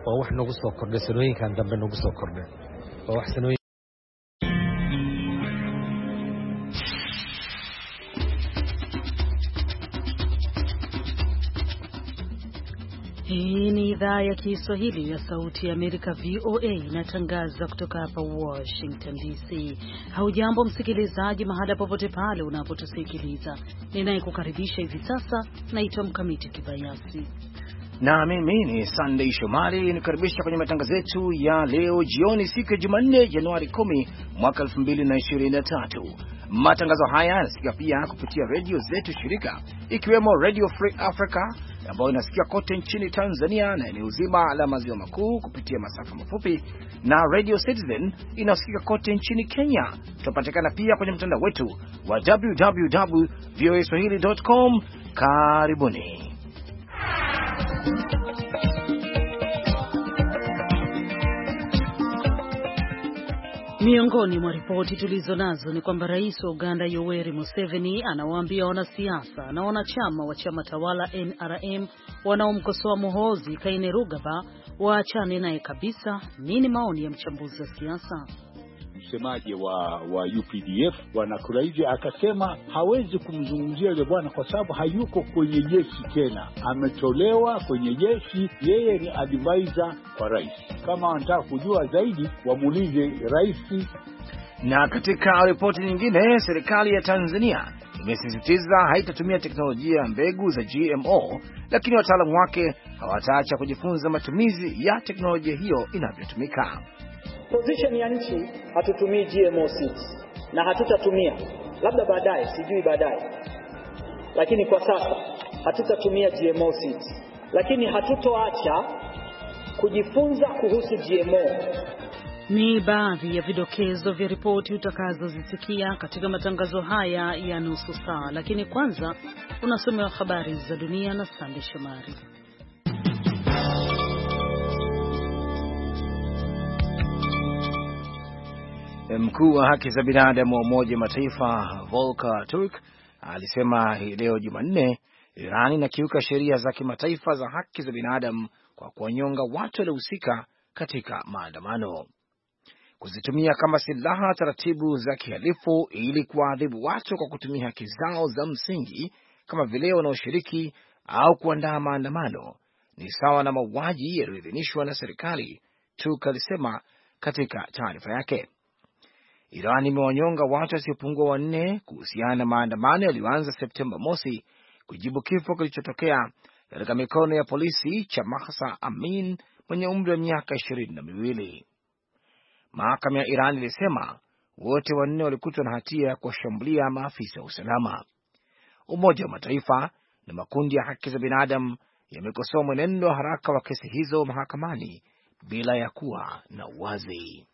waa wax nagu soo kordhay sanooyinkan dambe nagu soo kordhay waa wax sanooyin. Hii ni idhaa ya Kiswahili ya Sauti ya Amerika VOA inatangaza kutoka hapa Washington DC. Haujambo msikilizaji mahala popote pale unapotusikiliza. Ninayekukaribisha hivi sasa naitwa Mkamiti Kibayasi. Na mimi ni Sunday Shomari nikaribisha kwenye matangazo yetu ya leo jioni siku ya Jumanne Januari 10 mwaka 2023. Matangazo haya yanasikika pia kupitia radio zetu shirika ikiwemo Radio Free Africa ambayo inasikia kote nchini Tanzania na eneo zima la maziwa makuu kupitia masafa mafupi, na Radio Citizen inasikika kote nchini Kenya. Tunapatikana pia kwenye mtandao wetu wa www.voaswahili.com. Karibuni. Miongoni mwa ripoti tulizo nazo ni kwamba Rais wa Uganda Yoweri Museveni anawaambia wanasiasa na wanachama wa chama tawala NRM wanaomkosoa Muhoozi Kainerugaba waachane naye kabisa. Nini maoni ya mchambuzi wa siasa? Msemaji wa UPDF Bwana Kuraizi akasema hawezi kumzungumzia yule bwana kwa sababu hayuko kwenye jeshi tena, ametolewa kwenye jeshi, yeye ni advisor kwa rais. Kama wanataka kujua zaidi wamuulize rais. Na katika ripoti nyingine, serikali ya Tanzania imesisitiza haitatumia teknolojia ya mbegu za GMO, lakini wataalamu wake hawataacha kujifunza matumizi ya teknolojia hiyo inavyotumika. Position ya nchi hatutumii GMO seeds na hatutatumia, labda baadaye, sijui baadaye, lakini kwa sasa hatutatumia GMO seeds, lakini hatutoacha kujifunza kuhusu GMO. Ni baadhi ya vidokezo vya ripoti utakazozisikia katika matangazo haya ya nusu saa, lakini kwanza unasomewa habari za dunia na Sande Shomari. Mkuu wa haki za binadamu wa Umoja Mataifa Volker Turk alisema hii leo Jumanne Iran inakiuka sheria za kimataifa za haki za binadamu kwa kuwanyonga watu waliohusika katika maandamano, kuzitumia kama silaha taratibu za kihalifu ili kuadhibu watu kwa kutumia haki zao za msingi kama vile wanaoshiriki au kuandaa maandamano ni sawa na mauaji yaliyoidhinishwa na serikali, Turk alisema katika taarifa yake. Iran imewanyonga watu wasiopungua 4 kuhusiana na maandamano yaliyoanza Septemba mosi kujibu kifo kilichotokea katika mikono ya polisi cha Mahsa Amin mwenye umri wa miaka 22. Mahakama ya Iran ilisema wote 4 walikutwa na hatia ya kuwashambulia maafisa wa usalama. Umoja wa Mataifa na makundi ya haki za binadamu yamekosoa mwenendo wa haraka wa kesi hizo mahakamani bila ya kuwa na uwazi.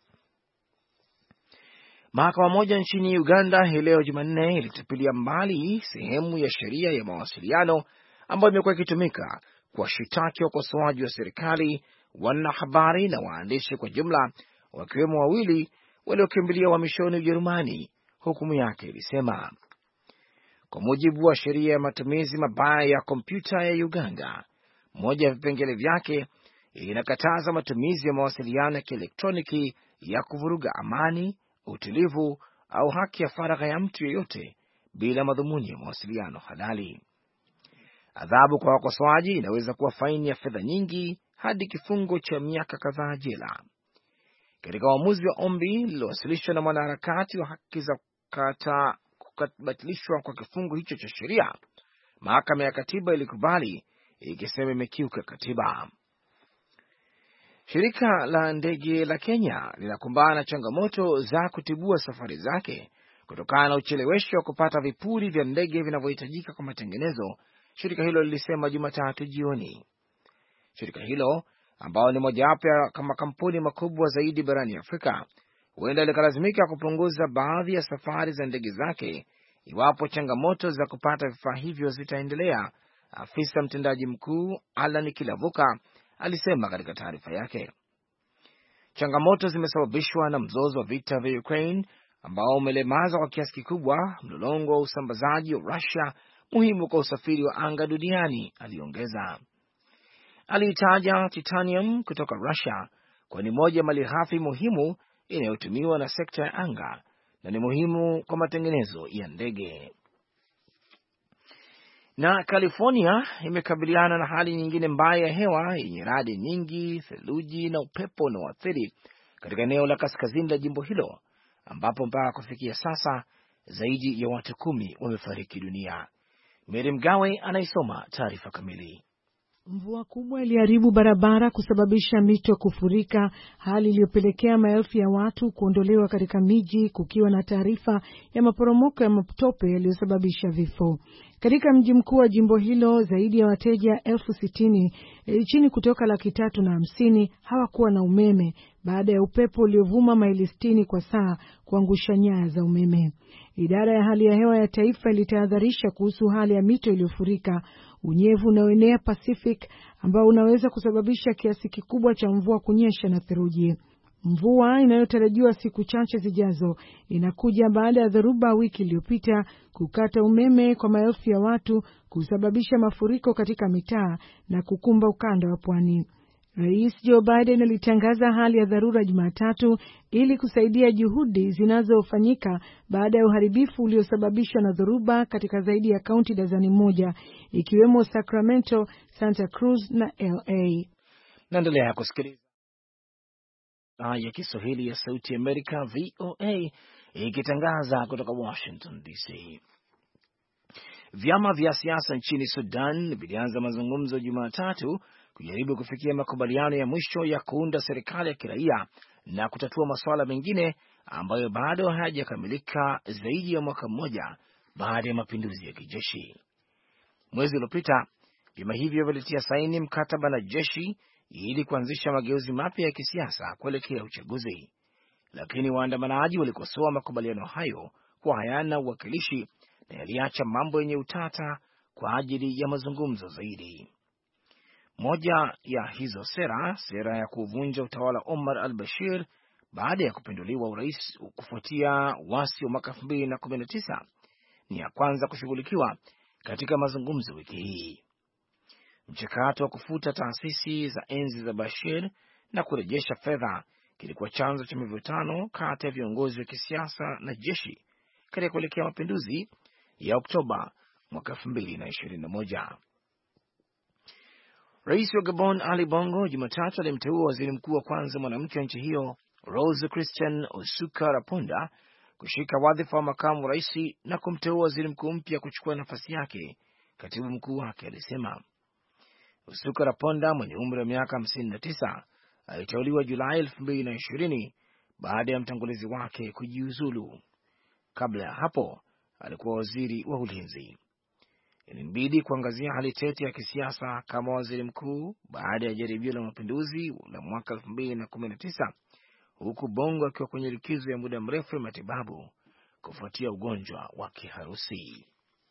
Mahakama moja nchini Uganda hii leo Jumanne ilitupilia mbali sehemu ya sheria ya mawasiliano ambayo imekuwa ikitumika kuwashitaki wakosoaji wa serikali, wanahabari na waandishi kwa jumla, wakiwemo 2 waliokimbilia uhamishoni Ujerumani, hukumu yake ilisema. Kwa mujibu wa sheria ya matumizi mabaya ya kompyuta ya Uganda, moja ya vipengele vyake inakataza matumizi ya mawasiliano ya kielektroniki ya kuvuruga amani, utulivu au haki ya faragha ya mtu yeyote bila madhumuni ya mawasiliano halali. Adhabu kwa wakosoaji inaweza kuwa faini ya fedha nyingi hadi kifungo cha miaka kadhaa jela. Katika uamuzi wa ombi lililowasilishwa na mwanaharakati wa haki za kubatilishwa kwa kifungo hicho cha sheria, mahakama ya katiba ilikubali ikisema imekiuka katiba. Shirika la ndege la Kenya linakumbana na changamoto za kutibua safari zake kutokana na uchelewesho wa kupata vipuri vya ndege vinavyohitajika kwa matengenezo, shirika hilo lilisema Jumatatu jioni. Shirika hilo ambao ni mojawapo ya makampuni makubwa zaidi barani Afrika huenda likalazimika kupunguza baadhi ya safari za ndege zake iwapo changamoto za kupata vifaa hivyo zitaendelea, afisa mtendaji mkuu Alan Kilavuka alisema katika taarifa yake. Changamoto zimesababishwa na mzozo wa vita vya Ukraine ambao umelemaza kwa kiasi kikubwa mlolongo wa usambazaji wa Russia muhimu kwa usafiri wa anga duniani, aliongeza. aliitaja titanium kutoka Russia kwa ni moja malighafi muhimu inayotumiwa na sekta ya anga na ni muhimu kwa matengenezo ya ndege. Na California imekabiliana na hali nyingine mbaya ya hewa yenye radi nyingi, theluji na upepo unaoathiri katika eneo la kaskazini la jimbo hilo, ambapo mpaka kufikia sasa zaidi ya watu 10 wamefariki dunia. Mary Mgawe anaisoma taarifa kamili. Mvua kubwa iliharibu barabara, kusababisha mito kufurika, hali iliyopelekea maelfu ya watu kuondolewa katika miji, kukiwa na taarifa ya maporomoko ya matope yaliyosababisha vifo. Katika mji mkuu wa jimbo hilo, zaidi ya wateja 60,000 chini kutoka 350,000 hawakuwa na umeme baada ya upepo uliovuma maili 60 kwa saa kuangusha nyaya za umeme. Idara ya hali ya hewa ya taifa ilitahadharisha kuhusu hali ya mito iliyofurika, unyevu unaoenea Pacific ambao unaweza kusababisha kiasi kikubwa cha mvua kunyesha na theluji. Mvua inayotarajiwa siku chache zijazo inakuja baada ya dhoruba wiki iliyopita kukata umeme kwa maelfu ya watu, kusababisha mafuriko katika mitaa na kukumba ukanda wa pwani. Rais Joe Biden alitangaza hali ya dharura Jumatatu ili kusaidia juhudi zinazofanyika baada ya uharibifu uliosababishwa na dhoruba katika zaidi ya kaunti dazani moja, ikiwemo Sacramento, Santa Cruz na LA. Naendelea kusikiliza ya Kiswahili ya Sauti Amerika VOA ikitangaza kutoka Washington DC. Vyama vya siasa nchini Sudan vilianza mazungumzo Jumatatu kujaribu kufikia makubaliano ya mwisho ya kuunda serikali ya kiraia na kutatua masuala mengine ambayo bado hayajakamilika zaidi ya mwaka mmoja baada ya mapinduzi ya kijeshi. Mwezi uliopita, vyama hivyo vilitia saini mkataba na jeshi ili kuanzisha mageuzi mapya ya kisiasa kuelekea uchaguzi, lakini waandamanaji walikosoa makubaliano hayo kwa hayana uwakilishi na yaliacha mambo yenye utata kwa ajili ya mazungumzo zaidi. Moja ya hizo sera ya kuvunja utawala Omar al-Bashir baada ya kupinduliwa urais kufuatia wasi wa mwaka 2019 ni ya kwanza kushughulikiwa katika mazungumzo wiki hii. Mchakato wa kufuta taasisi za enzi za Bashir na kurejesha fedha kilikuwa chanzo cha mivutano kati ya viongozi wa kisiasa na jeshi katika kuelekea mapinduzi ya Oktoba mwaka 2021. Rais wa Gabon Ali Bongo Jumatatu alimteua waziri mkuu wa kwanza mwanamke wa nchi hiyo Rose Christian Osuka Raponda kushika wadhifa wa makamu rais na kumteua waziri mkuu mpya kuchukua nafasi yake, katibu mkuu wake alisema. Osuka Raponda mwenye umri wa miaka 59 aliteuliwa Julai 2020 baada ya mtangulizi wake kujiuzulu. Kabla ya hapo alikuwa waziri wa ulinzi. Ilimbidi kuangazia hali tete ya kisiasa kama waziri mkuu baada ya jaribio la mapinduzi la mwaka 2019, huku Bongo akiwa kwenye likizo ya muda mrefu ya matibabu kufuatia ugonjwa wa kiharusi.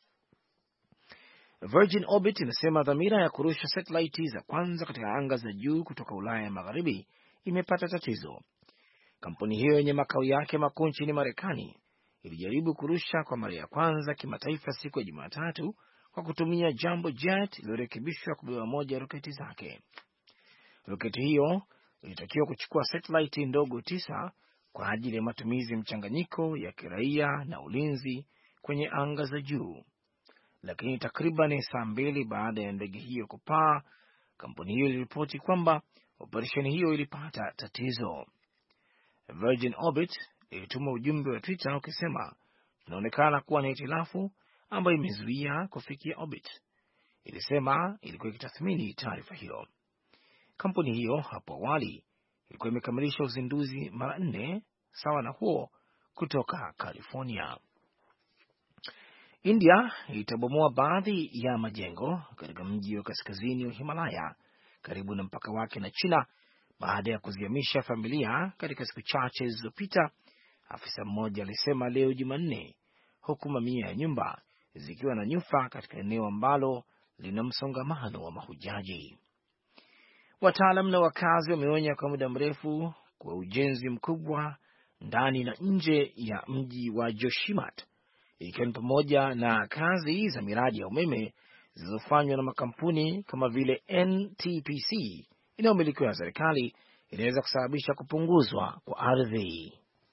Virgin Orbit inasema dhamira ya kurusha satellite za kwanza katika anga za juu kutoka Ulaya ya Magharibi imepata tatizo. Kampuni hiyo yenye makao yake makuu nchini Marekani ilijaribu kurusha kwa mara ya kwanza kimataifa siku ya Jumatatu kwa kutumia Jumbo Jet iliyorekebishwa kubeba moja ya roketi zake. Roketi hiyo ilitakiwa kuchukua satellite ndogo 9 kwa ajili ya matumizi mchanganyiko ya kiraia na ulinzi kwenye anga za juu. Lakini takriban saa 2 baada ya ndege hiyo kupaa, kampuni hiyo iliripoti kwamba operesheni hiyo ilipata tatizo. Virgin Orbit ilituma ujumbe wa Twitter ukisema inaonekana kuwa na hitilafu ambayo imezuia kufikia orbit. Ilisema ilikuwa ikitathmini taarifa hiyo. Kampuni hiyo hapo awali ilikuwa imekamilisha uzinduzi mara 4 sawa na huo kutoka California. India itabomoa baadhi ya majengo katika mji wa kaskazini wa Himalaya karibu na mpaka wake na China baada ya kuzihamisha familia katika siku chache zilizopita, afisa mmoja alisema leo Jumanne, huku mamia ya nyumba zikiwa na nyufa katika eneo ambalo lina msongamano wa mahujaji. Wataalamu na wakazi wameonya kwa muda mrefu kwa ujenzi mkubwa ndani na nje ya mji wa Joshimat, ikiwa ni pamoja na kazi za miradi ya umeme zilizofanywa na makampuni kama vile NTPC inayomilikiwa na serikali inaweza kusababisha kupunguzwa kwa ardhi.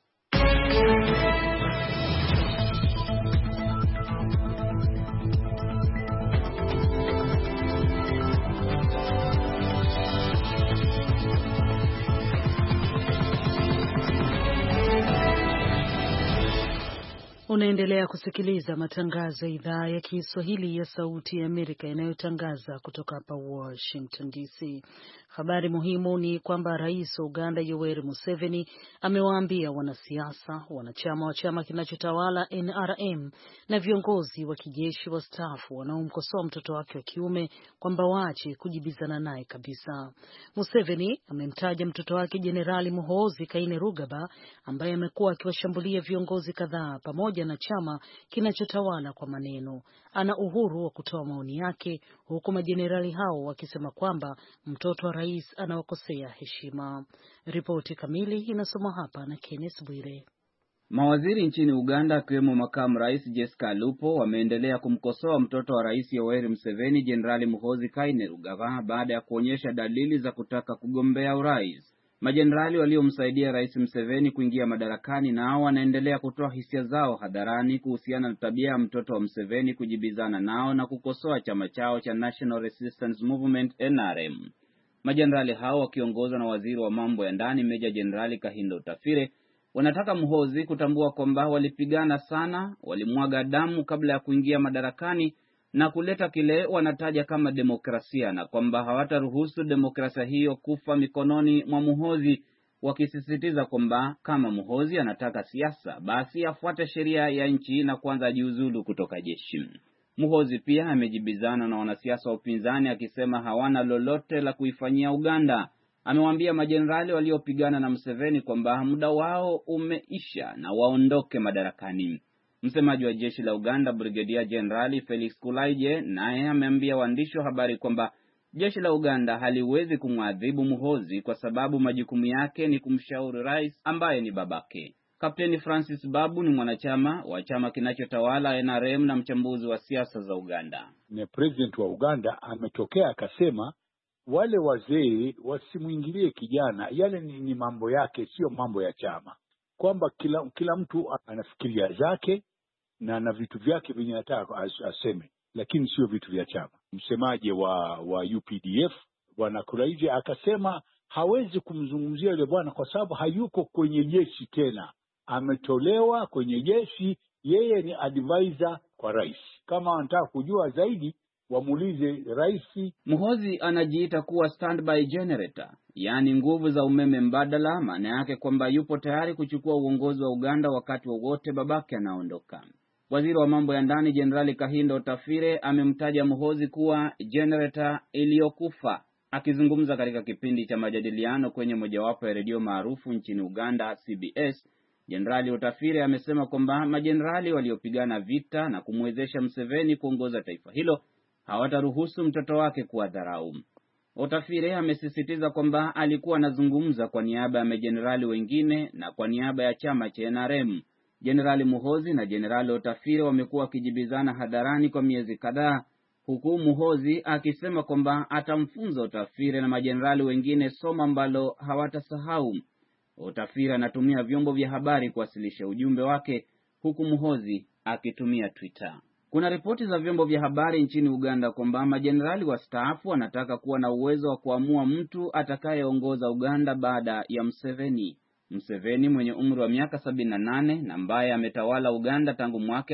Unaendelea kusikiliza matangazo ya idhaa ya Kiswahili ya Sauti ya Amerika inayotangaza kutoka hapa Washington DC. Habari muhimu ni kwamba Rais wa Uganda Yoweri Museveni amewaambia wanasiasa, wanachama wa chama kinachotawala NRM na viongozi wa kijeshi wastaafu wanaomkosoa mtoto wake wa kiume kwamba waache kujibizana naye kabisa. Museveni amemtaja mtoto wake Jenerali Muhoozi Kainerugaba ambaye amekuwa akiwashambulia viongozi kadhaa pamoja na chama kinachotawala kwa maneno. Ana uhuru wa kutoa maoni yake, huku majenerali hao wakisema kwamba mtoto wa rais anawakosea heshima. Ripoti kamili inasomwa hapa na Kenneth Bwire. Mawaziri nchini Uganda akiwemo makamu rais Jessica Lupo wameendelea kumkosoa mtoto wa rais Yoweri Museveni, Jenerali Muhoozi Kainerugaba, baada ya kuonyesha dalili za kutaka kugombea urais. Majenerali waliomsaidia Rais Museveni kuingia madarakani nao wanaendelea kutoa hisia zao hadharani kuhusiana na tabia ya mtoto wa Museveni kujibizana nao na kukosoa chama chao cha National Resistance Movement NRM. Majenerali hao wakiongozwa na waziri wa mambo ya ndani Meja Jenerali Kahindo Tafire wanataka Muhoozi kutambua kwamba walipigana sana, walimwaga damu kabla ya kuingia madarakani na kuleta kile wanataja kama demokrasia, na kwamba hawataruhusu demokrasia hiyo kufa mikononi mwa Muhoozi, wakisisitiza kwamba kama Muhoozi anataka siasa basi afuate sheria ya nchi na kwanza jiuzulu kutoka jeshi. Muhoozi pia amejibizana na wanasiasa wa upinzani akisema hawana lolote la kuifanyia Uganda. Amewaambia majenerali waliopigana na Museveni kwamba muda wao umeisha na waondoke madarakani. Msemaji wa jeshi la Uganda Brigadier General Felix Kulaije naye ameambia waandishi wa habari kwamba jeshi la Uganda haliwezi kumwadhibu Muhoozi kwa sababu majukumu yake ni kumshauri rais ambaye ni babake. Kapteni Francis Babu ni mwanachama wa chama kinachotawala NRM na mchambuzi wa siasa za Uganda. Ni president wa Uganda ametokea akasema wale wazee wasimuingilie kijana, yale ni mambo yake, sio mambo ya chama. Kwamba kila mtu anafikiria zake na vitu vyake vyenye anataka aseme, lakini sio vitu vya chama. Msemaji wa UPDF Bwana Kuraije akasema hawezi kumzungumzia yule bwana kwa sababu hayuko kwenye jeshi tena, ametolewa kwenye jeshi, yeye ni advisor kwa rais. Kama wanataka kujua zaidi wamuulize rais. Muhoozi anajiita kuwa standby generator, yaani nguvu za umeme mbadala, maana yake kwamba yupo tayari kuchukua uongozi wa Uganda wakati wowote babake anaondoka. Waziri wa mambo ya ndani Jenerali Kahindo Tafire amemtaja Muhoozi kuwa generator iliyokufa. Akizungumza katika kipindi cha majadiliano kwenye mojawapo ya redio maarufu nchini Uganda, CBS, Jenerali Otafire amesema kwamba majenerali waliopigana vita na kumwezesha Museveni kuongoza taifa hilo hawataruhusu mtoto wake kuwadharau. Otafire amesisitiza kwamba alikuwa anazungumza kwa niaba ya majenerali wengine na kwa niaba ya chama cha NRM. Jenerali Muhoozi na Jenerali Otafire wamekuwa wakijibizana hadharani kwa miezi kadhaa, huku Muhoozi akisema kwamba atamfunza Otafire na majenerali wengine somo ambalo hawatasahau. Otafire anatumia vyombo vya habari kuwasilisha ujumbe wake, huku Muhoozi akitumia Twitter. Kuna ripoti za vyombo vya habari nchini Uganda kwamba majenerali wastaafu wanataka kuwa na uwezo wa kuamua mtu atakayeongoza Uganda baada ya Museveni. Museveni mwenye umri wa miaka 78 na ambaye ametawala Uganda tangu mwaka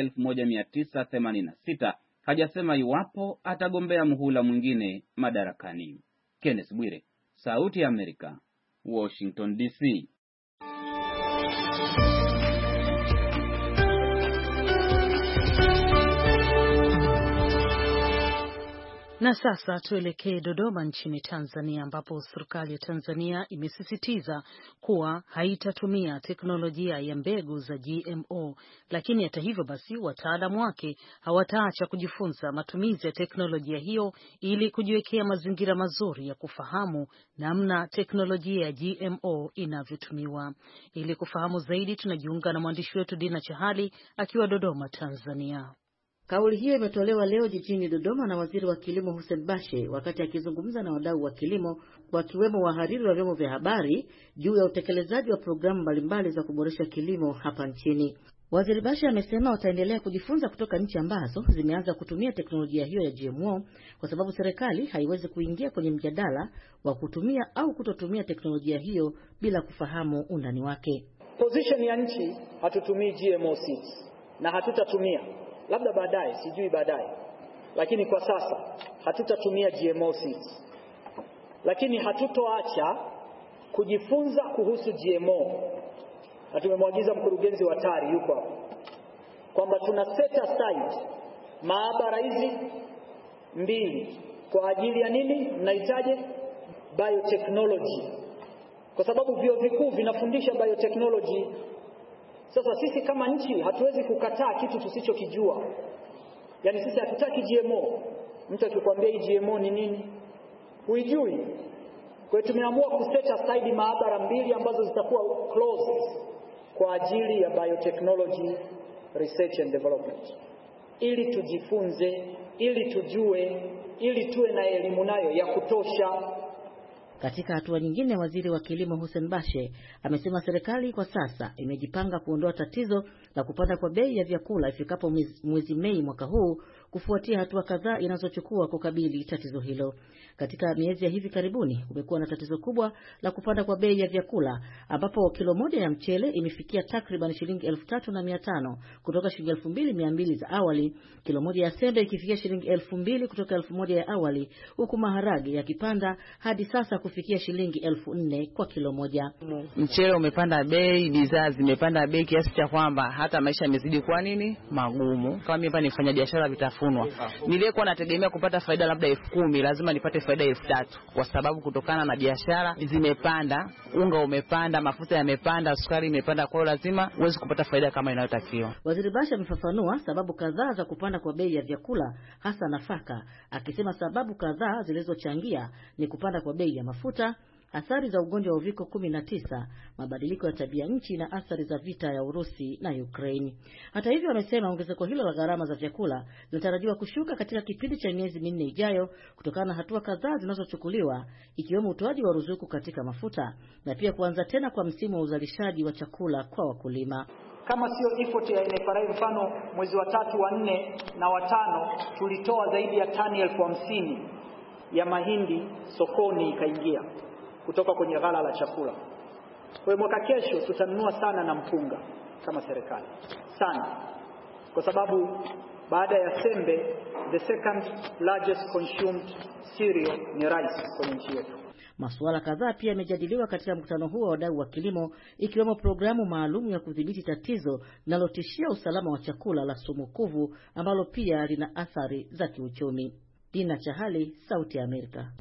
1986 hajasema iwapo atagombea muhula mwingine madarakani. Kenneth Bwire, Sauti ya Amerika, Washington DC. Na sasa tuelekee Dodoma nchini Tanzania, ambapo serikali ya Tanzania imesisitiza kuwa haitatumia teknolojia ya mbegu za GMO, lakini hata hivyo basi wataalamu wake hawataacha kujifunza matumizi ya teknolojia hiyo ili kujiwekea mazingira mazuri ya kufahamu namna teknolojia ya GMO inavyotumiwa. Ili kufahamu zaidi, tunajiunga na mwandishi wetu Dina Chahali akiwa Dodoma, Tanzania. Kauli hiyo imetolewa leo jijini Dodoma na Waziri wa Kilimo Hussein Bashe wakati akizungumza na wadau wa kilimo wakiwemo wahariri wa vyombo vya habari juu ya utekelezaji wa programu mbalimbali za kuboresha kilimo hapa nchini. Waziri Bashe amesema wataendelea kujifunza kutoka nchi ambazo zimeanza kutumia teknolojia hiyo ya GMO kwa sababu serikali haiwezi kuingia kwenye mjadala wa kutumia au kutotumia teknolojia hiyo bila kufahamu undani wake. Position ya nchi, hatutumii GMO seeds na hatutatumia. Labda baadaye, sijui baadaye. Lakini kwa sasa hatutatumia GMO seeds. Lakini hatutoacha kujifunza kuhusu GMO. Na tumemwagiza mkurugenzi wa TARI yuko hapo kwamba tuna set aside maabara hizi 2 kwa ajili ya nini? Mnahitaji biotechnology. Kwa sababu vyuo vikuu vinafundisha biotechnology. Sasa sisi kama nchi hatuwezi kukataa kitu tusichokijua. Yaani sisi hatutaki GMO. Mtu akikwambia hii GMO ni nini? Huijui. Kwa hiyo tumeamua kuset aside maabara 2 ambazo zitakuwa closed kwa ajili ya biotechnology research and development. Ili tujifunze, ili tujue, ili tuwe na elimu nayo ya kutosha. Katika hatua nyingine, Waziri wa Kilimo Hussein Bashe amesema serikali kwa sasa imejipanga kuondoa tatizo la kupanda kwa bei ya vyakula ifikapo mwezi Mei mwaka huu kufuatia hatua kadhaa inazochukua kukabili tatizo hilo. Katika miezi ya hivi karibuni kumekuwa na tatizo kubwa la kupanda kwa bei ya vyakula ambapo kilo moja ya mchele imefikia takriban shilingi 3,500 kutoka shilingi 2,200 za awali, kilo moja ya sembe ikifikia shilingi 2,000 kutoka 1,000 ya awali, huku maharage yakipanda hadi sasa kufikia shilingi 4,000 kwa kilo moja. Mchele umepanda bei, bidhaa zimepanda bei kiasi cha kwamba hata maisha yamezidi kwa nini magumu. Kama mimi hapa nifanya biashara vitafunwa, nilikuwa nategemea kupata faida labda 10,000, lazima nipate faida 3,000 kwa sababu kutokana na biashara zimepanda, unga umepanda, mafuta yamepanda, sukari imepanda, kwa hiyo lazima uweze kupata faida kama inayotakiwa. Waziri Bashe amefafanua sababu kadhaa za kupanda kwa bei ya vyakula hasa nafaka, akisema sababu kadhaa zilizochangia ni kupanda kwa bei ya mafuta, athari za ugonjwa wa uviko 19, mabadiliko ya tabia nchi na athari za vita ya Urusi na Ukraine. Hata hivyo, amesema ongezeko hilo la gharama za vyakula linatarajiwa kushuka katika kipindi cha miezi 4 ijayo kutokana na hatua kadhaa zinazochukuliwa, ikiwemo utoaji wa ruzuku katika mafuta na pia kuanza tena kwa msimu wa uzalishaji wa chakula kwa wakulima. Kama sio effort ya NFRA, mfano mwezi wa 3, wa 4 na wa 5 tulitoa zaidi ya tani 50,000 ya mahindi sokoni ikaingia kutoka kwenye ghala la chakula. Kwa mwaka kesho tutanunua sana na mpunga kama serikali. Sana. Kwa sababu baada ya sembe the second largest consumed cereal ni rice kwenye nchi yetu. Masuala kadhaa pia yamejadiliwa katika mkutano huo wa wadau wa kilimo, ikiwemo programu maalum ya kudhibiti tatizo linalotishia usalama wa chakula la sumu kuvu ambalo pia lina athari za kiuchumi. Dina Chahali, Sauti ya Amerika.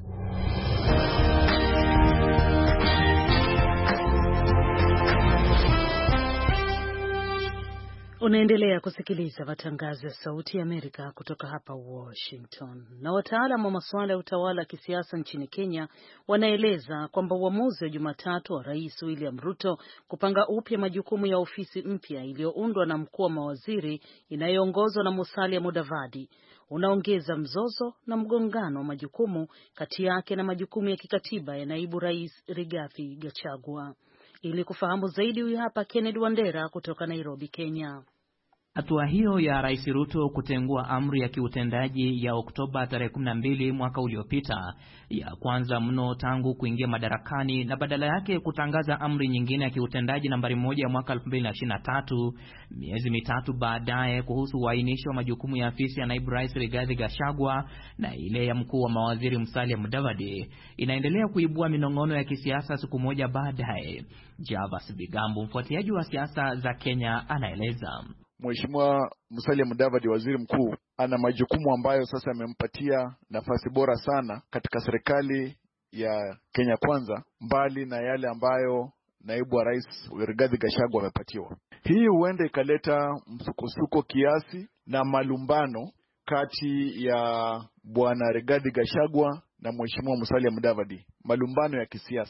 Unaendelea kusikiliza matangazo ya Sauti ya Amerika kutoka hapa Washington. Na wataalamu wa masuala ya utawala wa kisiasa nchini Kenya wanaeleza kwamba uamuzi wa Jumatatu wa Rais William Ruto kupanga upya majukumu ya ofisi mpya iliyoundwa na mkuu wa mawaziri inayoongozwa na Musalia Mudavadi unaongeza mzozo na mgongano wa majukumu kati yake na majukumu ya kikatiba ya naibu rais Rigathi Gachagua. Ili kufahamu zaidi, huyu hapa Kennedy Wandera kutoka Nairobi, Kenya. Hatua hiyo ya Rais Ruto kutengua amri ya kiutendaji ya Oktoba tarehe 12 mwaka uliopita, ya kwanza mno tangu kuingia madarakani, na badala yake kutangaza amri nyingine ya kiutendaji nambari 1 ya mwaka 2023 miezi mitatu baadaye kuhusu uainisho wa majukumu ya afisi ya naibu rais Rigathi Gachagua na ile ya mkuu wa mawaziri Musalia Mudavadi, inaendelea kuibua minong'ono ya kisiasa siku moja baadaye. Javas Bigambo, mfuatiliaji wa siasa za Kenya, anaeleza. Mheshimiwa Musalia Mudavadi, waziri mkuu, ana majukumu ambayo sasa yamempatia nafasi bora sana katika serikali ya Kenya Kwanza, mbali na yale ambayo naibu wa rais Rigathi Gachagua amepatiwa. Hii huenda ikaleta msukosuko kiasi na malumbano kati ya bwana Rigathi Gachagua na Mheshimiwa Musalia Mudavadi, malumbano ya kisiasa.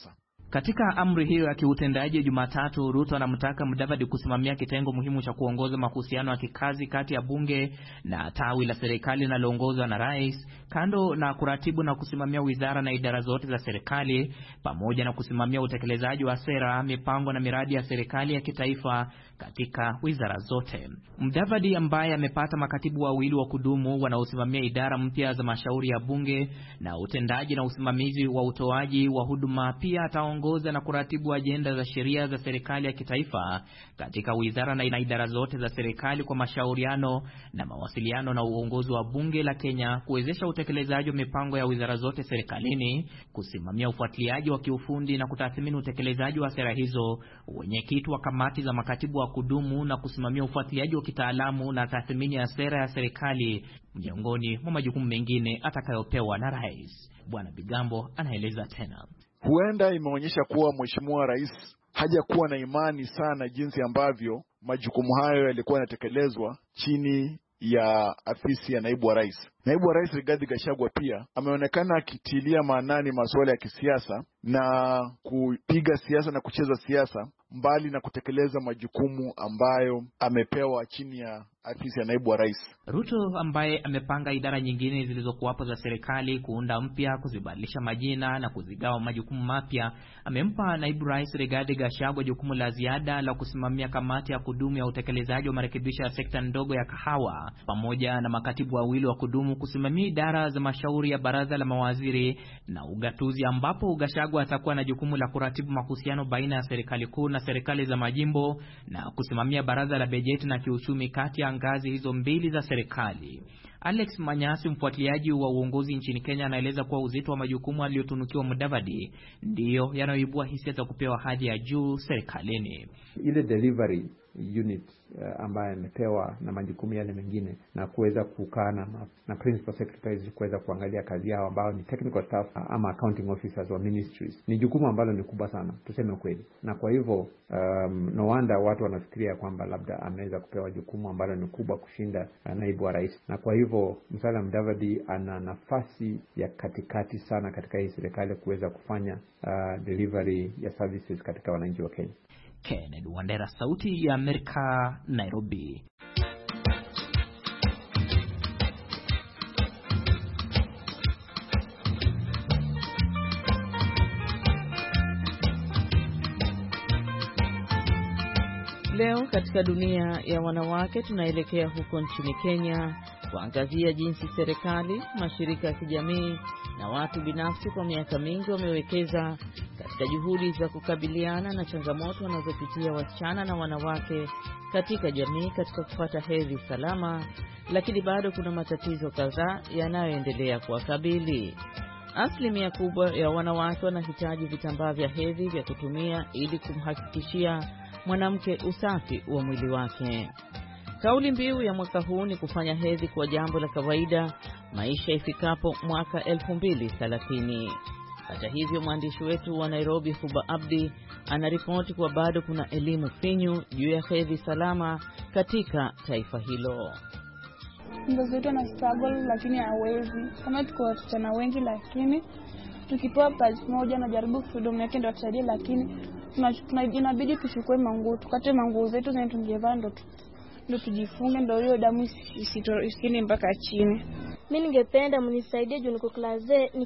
Katika amri hiyo ya kiutendaji Jumatatu, Ruto anamtaka Mudavadi kusimamia kitengo muhimu cha kuongoza mahusiano ya kikazi kati ya bunge na tawi la serikali linaloongozwa na rais, kando na kuratibu na kusimamia wizara na idara zote za serikali, pamoja na kusimamia utekelezaji wa sera, mipango na miradi ya serikali ya kitaifa katika wizara zote. Mudavadi ambaye amepata makatibu wawili wa kudumu wanaosimamia idara mpya za mashauri ya bunge na utendaji na usimamizi wa utoaji wa huduma, pia ataongoza na kuratibu ajenda za sheria za serikali ya kitaifa katika wizara na idara zote za serikali kwa mashauriano na mawasiliano na uongozi wa bunge la Kenya, kuwezesha utekelezaji wa mipango ya wizara zote serikalini, kusimamia ufuatiliaji wa kiufundi na kutathmini utekelezaji wa sera hizo, wenyekiti wa kamati za makatibu wa kudumu na kusimamia ufuatiliaji wa kitaalamu na tathmini ya sera ya serikali, miongoni mwa majukumu mengine atakayopewa na rais. Bwana Bigambo anaeleza tena. Huenda imeonyesha kuwa Mheshimiwa Rais hajakuwa na imani sana jinsi ambavyo majukumu hayo yalikuwa yanatekelezwa chini ya afisi ya naibu wa rais. Naibu wa rais Rigathi Gachagua pia ameonekana akitilia maanani masuala ya kisiasa na kupiga siasa na kucheza siasa, mbali na kutekeleza majukumu ambayo amepewa chini ya afisi ya naibu wa rais. Ruto ambaye amepanga idara nyingine zilizokuwapo za serikali kuunda mpya, kuzibadilisha majina na kuzigawa majukumu mapya, amempa naibu rais Rigathi Gachagua jukumu la ziada la kusimamia kamati ya kudumu ya utekelezaji wa marekebisho ya sekta ndogo ya kahawa, pamoja na makatibu wawili wa kudumu kusimamia idara za mashauri ya baraza la mawaziri na ugatuzi, ambapo Gachagua atakuwa na jukumu la kuratibu mahusiano baina ya serikali kuu na serikali za majimbo na kusimamia baraza la bajeti na kiuchumi kati ya ngazi hizo mbili za serikali. Alex Manyasi, mfuatiliaji wa uongozi nchini Kenya, anaeleza kuwa uzito wa majukumu aliyotunukiwa Mudavadi ndiyo yanayoibua hisia za kupewa hadhi ya juu serikalini. Ile delivery unit ambaye amepewa na majukumu yale mengine, na kuweza kukaa na principal secretaries kuweza kuangalia kazi yao ambao ni technical staff ama accounting officers wa ministries, ni jukumu ambalo ni kubwa sana, tuseme kweli. Na kwa hivyo no wonder watu wanafikiria kwamba labda ameweza kupewa jukumu ambalo ni kubwa kushinda naibu wa rais. Na kwa hivyo Musalia Mudavadi ana nafasi ya katikati sana katika hii serikali kuweza kufanya delivery ya services katika wananchi wa Kenya. Kennedy Wandera, Sauti ya Amerika, Nairobi. Leo katika dunia ya wanawake tunaelekea huko nchini Kenya kuangazia jinsi serikali, mashirika ya kijamii na watu binafsi kwa miaka mingi wamewekeza katika juhudi za kukabiliana na changamoto wanazopitia wasichana na wanawake katika jamii katika kupata hedhi salama, lakini bado kuna matatizo kadhaa yanayoendelea kuwakabili. Asilimia kubwa ya wanawake wanahitaji vitambaa vya hedhi vya kutumia ili kumhakikishia mwanamke usafi wa mwili wake. Kauli mbiu ya mwaka huu ni kufanya hedhi kwa jambo la kawaida maisha ifikapo mwaka 2030. Hata hivyo, mwandishi wetu wa Nairobi Huba Abdi anaripoti kuwa bado kuna elimu finyu juu ya hedhi salama katika taifa hilo. Ndio zetu na struggle, lakini hawezi. Kama tuko wasichana wengi, lakini tukipewa page moja na jaribu freedom yake ndio tusaidie, lakini inabidi tuchukue manguo, tukate manguo zetu na tungevaa ndio tujifunge, ndio hiyo damu isitokine mpaka chini. Mimi ningependa mnisaidie juu niko class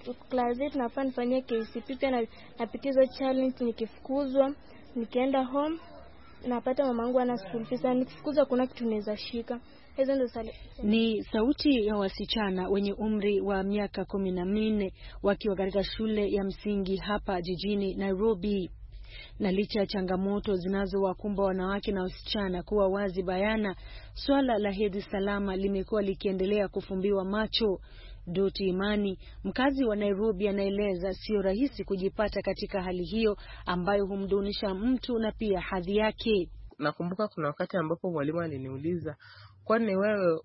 8 tunafaa nifanyie KCP, pia napitizo challenge. Nikifukuzwa nikienda home napata mamangu ana school fees, nikifukuzwa kuna kitu naweza shika. Hizo ndo ni sauti ya wasichana wenye umri wa miaka 14 wakiwa katika shule ya msingi hapa jijini Nairobi. Na licha ya changamoto zinazowakumba wanawake na wasichana kuwa wazi bayana, swala la hedhi salama limekuwa likiendelea kufumbiwa macho. Doti Imani, mkazi wa Nairobi, anaeleza sio rahisi kujipata katika hali hiyo ambayo humdunisha mtu na pia hadhi yake. Nakumbuka kuna wakati ambapo mwalimu aliniuliza, kwani wewe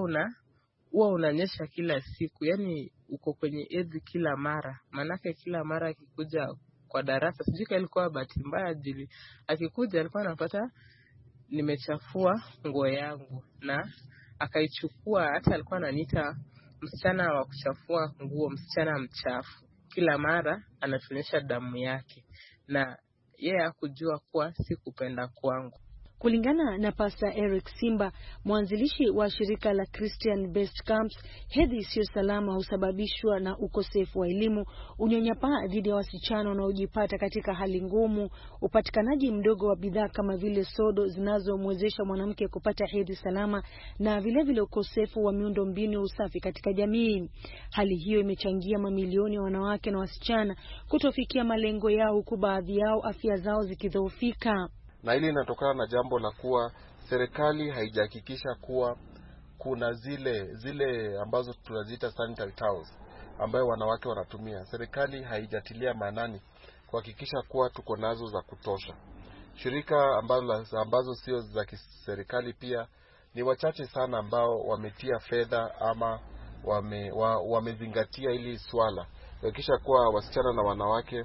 unanyesha kila siku, yani uko kwenye hedhi kila mara? Manake kila mara akikuja kwa darasa, sijui alikuwa bahati mbaya jili akikuja alikuwa anapata nimechafua nguo yangu, na akaichukua. Hata alikuwa ananiita msichana wa kuchafua nguo, msichana mchafu. Kila mara anatuonyesha damu yake, na yeye hakujua kuwa si kupenda kwangu. Kulingana na Pastor Eric Simba, mwanzilishi wa shirika la Christian Based Camps, hedhi isiyo salama husababishwa na ukosefu wa elimu, unyanyapaa dhidi ya wasichana wanaojipata katika hali ngumu, upatikanaji mdogo wa bidhaa kama vile sodo zinazomwezesha mwanamke kupata hedhi salama, na vile ukosefu wa miundombinu ya usafi katika jamii. Hali hiyo imechangia mamilioni ya wanawake na wasichana kutofikia malengo yao, huku baadhi yao afya zao zikidhoofika. Na hili linatokana na jambo la kuwa serikali haijahakikisha kuwa kuna zile ambazo tunaziita sanitary towels ambayo wanawake wanatumia. Serikali haijatilia maanani kuhakikisha kuwa tuko nazo za kutosha. Shirika ambazo sio za kiserikali pia ni wachache sana ambao wametia fedha ama wamezingatia hili swala kuhakikisha kuwa wasichana na wanawake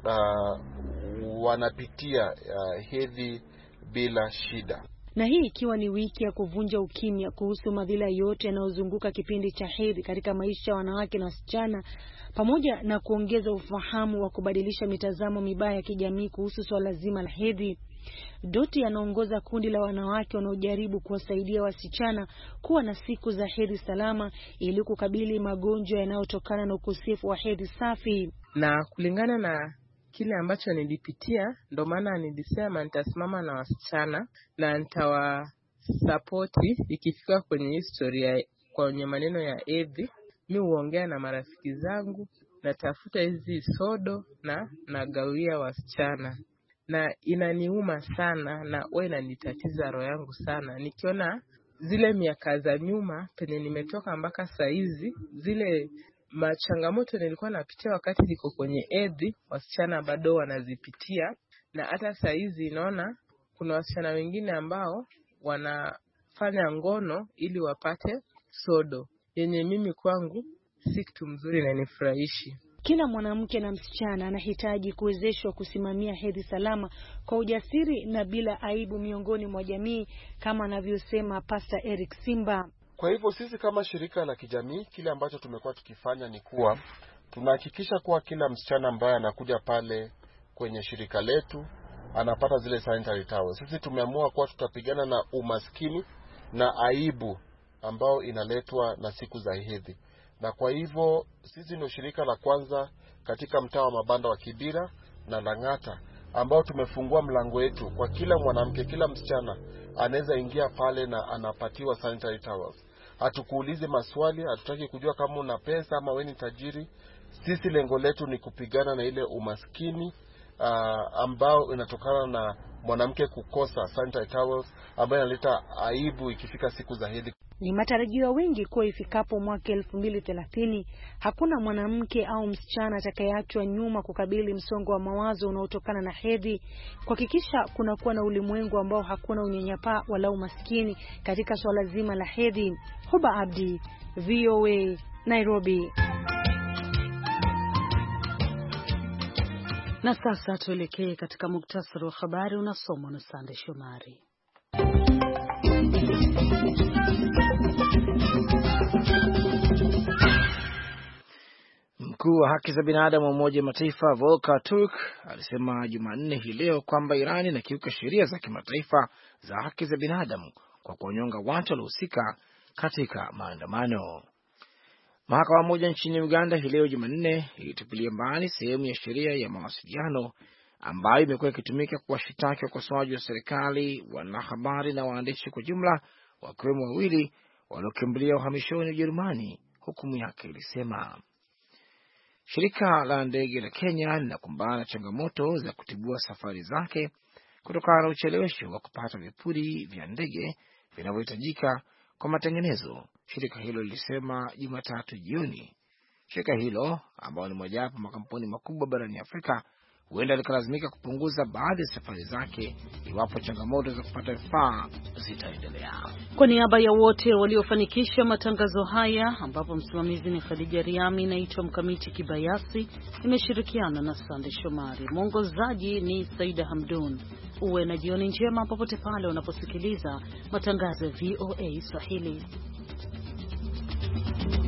wanapitia hedhi bila shida. Na hii ikiwa ni wiki ya kuvunja ukimya kuhusu madhila yote yanayozunguka kipindi cha hedhi katika maisha ya wanawake na wasichana, pamoja na kuongeza ufahamu wa kubadilisha mitazamo mibaya ya kijamii kuhusu swala zima la hedhi. Doti anaongoza kundi la wanawake wanaojaribu kuwasaidia wasichana kuwa na siku za hedhi salama ili kukabili magonjwa yanayotokana na ukosefu wa hedhi safi. Na kulingana na kile ambacho nilipitia, ndo maana nilisema nitasimama na wasichana na nitawasapoti ikifika kwenye historia kwenye maneno ya hedhi. Mimi huongea na marafiki zangu, natafuta hizi sodo na nagawia wasichana. Na inaniuma sana na wewe inanitatiza roho yangu sana nikiona zile miaka za nyuma penye nimetoka mpaka saa hizi, zile machangamoto nilikuwa napitia wakati niko kwenye hedhi, wasichana bado wanazipitia. Na hata saa hizi naona kuna wasichana wengine ambao wanafanya ngono ili wapate sodo, yenye mimi kwangu si kitu mzuri na nifurahishi. Kila mwanamke na msichana anahitaji kuwezeshwa kusimamia hedhi salama kwa ujasiri na bila aibu miongoni mwa jamii, kama anavyosema Pastor Eric Simba. Kwa hivyo sisi kama shirika la kijamii, kile ambacho tumekuwa tukifanya ni kuwa tunahakikisha kuwa kila msichana ambaye anakuja pale kwenye shirika letu anapata zile sanitary towels. Sisi tumeamua kuwa tutapigana na umaskini na aibu ambao inaletwa na siku za hedhi. Na kwa hivyo sisi ndio shirika la kwanza katika mtaa wa mabanda wa Kibira na Lang'ata ambao tumefungua mlango wetu kwa kila mwanamke, kila msichana anaweza ingia pale na anapatiwa sanitary towels. Hatukuulize maswali, hatutaki kujua kama una pesa ama wewe ni tajiri. Sisi lengo letu ni kupigana na ile umaskini ambao inatokana na mwanamke kukosa sanitary towels, ambayo inaleta aibu ikifika siku za hedhi. Ni matarajio wengi kuwa ifikapo mwaka 2030 hakuna mwanamke au msichana atakayeachwa nyuma kukabili msongo wa mawazo unaotokana na hedhi, kuhakikisha kuna kuwa na ulimwengu ambao hakuna unyanyapaa wala umaskini katika swala zima la hedhi. Huba Abdi, VOA, Nairobi. Na sasa tuelekee katika muktasari wa habari unasomwa na Sande Shomari. Mkuu wa haki za binadamu wa Umoja wa Mataifa Volker Turk alisema Jumanne hii leo kwamba Iran inakiuka sheria za kimataifa za haki za binadamu kwa kuwanyonga watu waliohusika katika maandamano. Mahakama moja nchini Uganda hii leo Jumanne ilitupilia mbali sehemu ya sheria ya mawasiliano ambayo imekuwa ikitumika kuwashitaki wakosoaji wa serikali, wanahabari na waandishi kwa jumla, wakiwemo wawili waliokimbilia uhamishoni Ujerumani, hukumu yake ilisema. Shirika la ndege la Kenya linakumbana na changamoto za kutibua safari zake kutokana na uchelewesho wa kupata vipuri vya ndege vinavyohitajika kwa matengenezo, shirika hilo lilisema Jumatatu jioni. Shirika hilo ambalo ni mojawapo wa makampuni makubwa barani Afrika huenda likalazimika kupunguza baadhi ya safari zake iwapo changamoto za kupata vifaa zitaendelea. Kwa niaba ya wote waliofanikisha matangazo haya, ambapo msimamizi ni Khadija Riami, naitwa Mkamiti Kibayasi, nimeshirikiana na Sande Shomari. Mwongozaji ni Saida Hamdun. Uwe na jioni njema popote pale unaposikiliza matangazo ya VOA Swahili.